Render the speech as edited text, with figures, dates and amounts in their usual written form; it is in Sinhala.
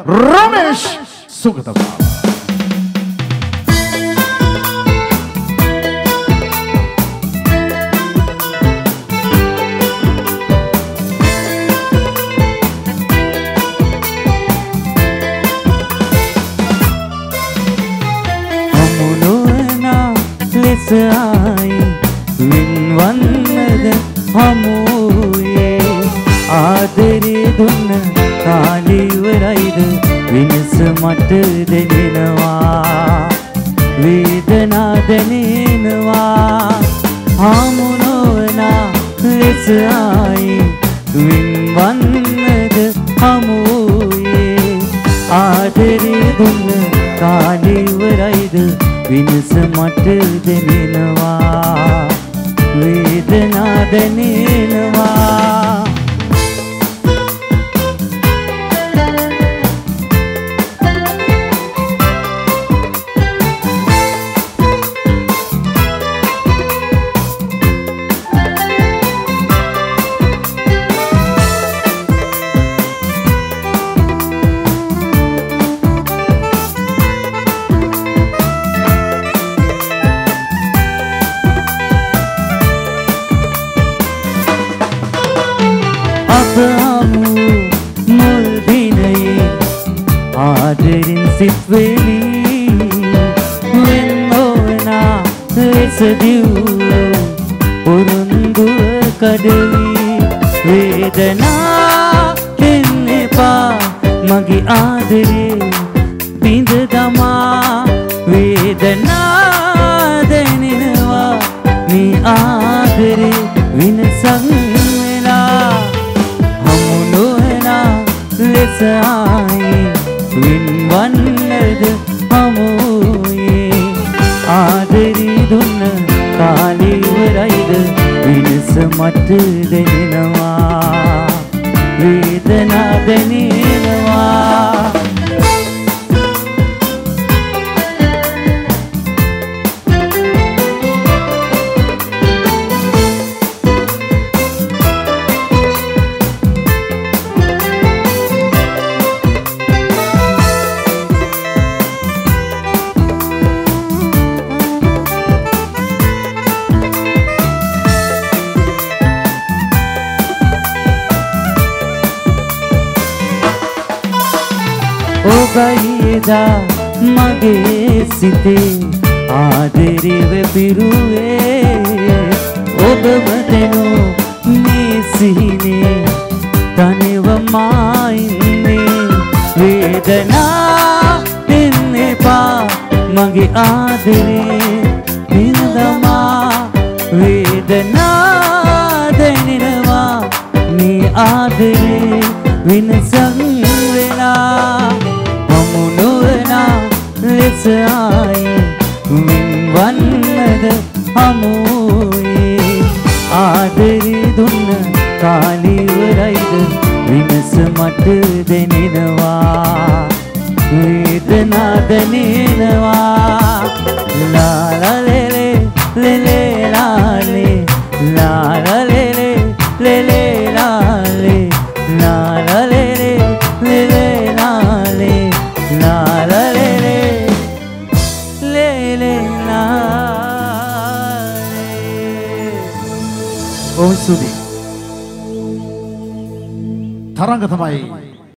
रमेश सुगतवा आई विन्वन्नद हमुये आदरे दुन्न कालिवरයිද විනස මට දැනෙනවා වේදනා දැනෙනවා හමුනෝනා ලෙස ආයි වින්වන්නද හමුයේ ආදරේ දුන්න කාලිවරයිද විනස මට දැනෙනවා වේදනා දැනෙනවා ආදරින් සිත්වෙලි වෙන්නෝනා ලෙස දිව්වෝ පුරුන්දුව කඩවි වේදනා දෙන්න එපා මගේ ආදරේ බිඳ දමා වේදනා දැනෙනවා මේ ආදරේ විනසක් වෙලා හමු නොවනා ලෙස ආයි වින්වන්නද හමුයේ ආදරි දුන්න කාලිවරයිද විනස මට දැනෙනවා වේදනා දැනෙනවා ඔබයිදා මගේ සිතේ ආදරේව පිරුවේ ඔබම දෙනෝ මේ සිහිනේ තනිවමා ඉන්නේ වේදනා දෙන්න එපා මගේ ආදරේ බිඳදමා වේදනා දැනෙනවා මේ ආදරේ විනසක් වෙලා ලෙස ආයි වින්වන්නද හමුයේ ආදරි දුන්න කාලිවරයිද විනස මට දැනෙනවා වේදනා දැනෙනවා ලාලා ලේලේ ලේලේ ලාලේ ලාලා ලේලේ ලේලේ ලාලේ ලාලා ලේලේ ලේලේ ලාලේ ලාලා ඔව් සුදි තරංග තමයි